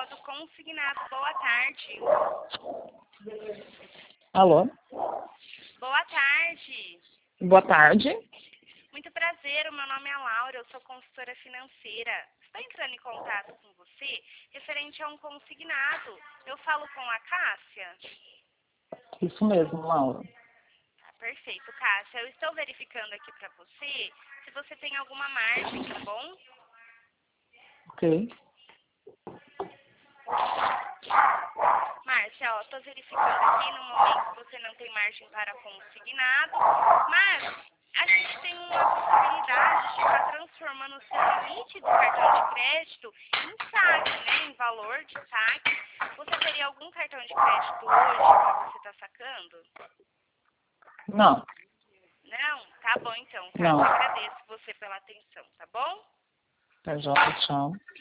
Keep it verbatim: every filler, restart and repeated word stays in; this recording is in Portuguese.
do consignado. Boa tarde. Alô? Boa tarde. Boa tarde. Muito prazer, o meu nome é Laura, eu sou consultora financeira. Estou entrando em contato com você referente a um consignado. Eu falo com a Cássia? Isso mesmo, Laura. Tá, perfeito, Cássia. Eu estou verificando aqui para você se você tem alguma margem, tá bom? Ok. Márcia, ó, estou verificando aqui, no momento você não tem margem para consignado, mas a gente tem uma possibilidade de estar transformando o seu limite do cartão de crédito em saque, né, em valor de saque. Você teria algum cartão de crédito hoje para você estar sacando? Não. Não? Tá bom então, Cássia. Não. Agradeço você pela atenção, tá bom? Tá joia, tchau.